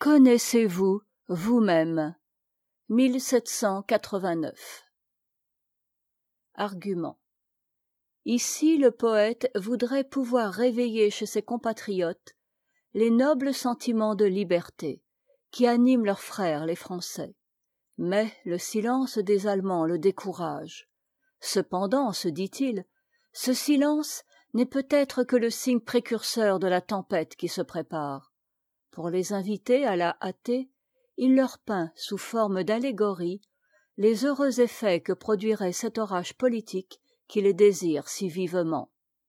Connaissez-vous vous-même. 1789. Argument. Ici le poète voudrait pouvoir réveiller chez ses compatriotes les nobles sentiments de liberté qui animent leurs frères les Français. Mais le silence des Allemands le décourage. Cependant, se dit-il, ce silence n'est peut-être que le signe précurseur de la tempête qui se prépare. Pour les inviter à la hâter, il leur peint sous forme d'allégorie les heureux effets que produirait cet orage politique qu'il désire si vivement.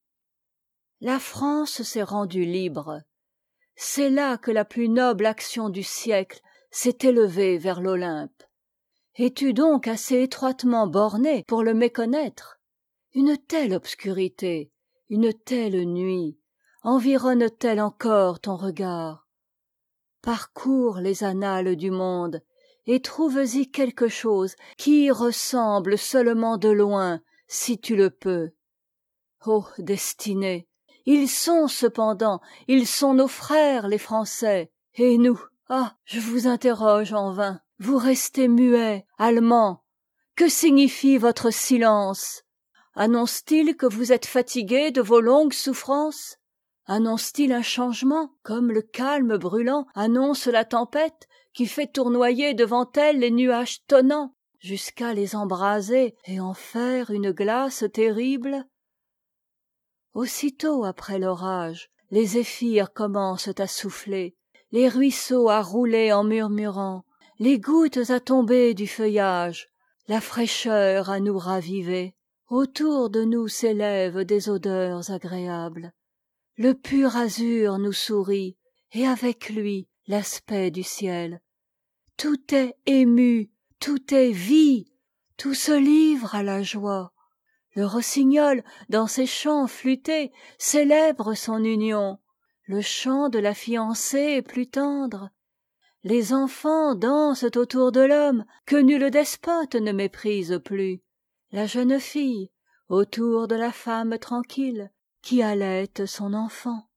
La France s'est rendue libre. C'est là que la plus noble action du siècle s'est élevée vers l'Olympe. Es-tu donc assez étroitement borné pour le méconnaître? Une telle obscurité, une telle nuit, environne-t-elle encore ton regard? Parcours les annales du monde, et trouves-y quelque chose qui y ressemble seulement de loin, si tu le peux. Ô destinée, ils sont cependant, ils sont nos frères les Français, et nous, ah, je vous interroge en vain, vous restez muets, Allemands. Que signifie votre silence? Annonce-t-il que vous êtes fatigués de vos longues souffrances? Annonce-t-il un changement, comme le calme brûlant annonce la tempête qui fait tournoyer devant elle les nuages tonnants, jusqu'à les embraser et en faire une glace terrible? Aussitôt après l'orage, les zéphyrs commencent à souffler, les ruisseaux à rouler en murmurant, les gouttes à tomber du feuillage, la fraîcheur à nous raviver. Autour de nous s'élèvent des odeurs agréables. Le pur azur nous sourit, et avec lui l'aspect du ciel. Tout est ému, tout est vie, tout se livre à la joie. Le rossignol, dans ses chants flûtés, célèbre son union. Le chant de la fiancée est plus tendre. Les enfants dansent autour de l'homme que nul despote ne méprise plus. La jeune fille autour de la femme tranquille qui allaite son enfant.